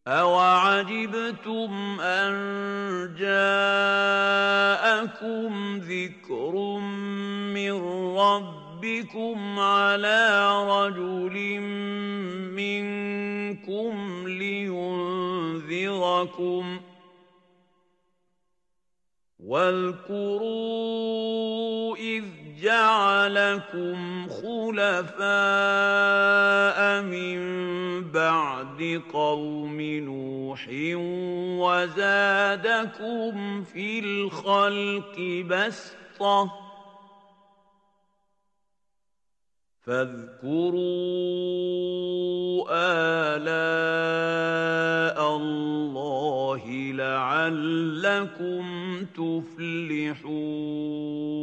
أَوَعَجِبْتُمْ أَن جَاءَكُمْ ذِكْرٌ مِّن رَّبِّكُمْ عَلَىٰ رَجُلٍ مِّنكُمْ لِيُنذِرَكُمْ ۚ وَاذْكُرُوا إِذْ جَعَلَكُمْ خُلَفَاءَ مِن بَعْدِ قَوْمِ نُوحٍ وَزَادَكُمْ فِي الْخَلْقِ بَسْطَةً ۖ فاذكروا آلاء الله لعلكم تفلحون.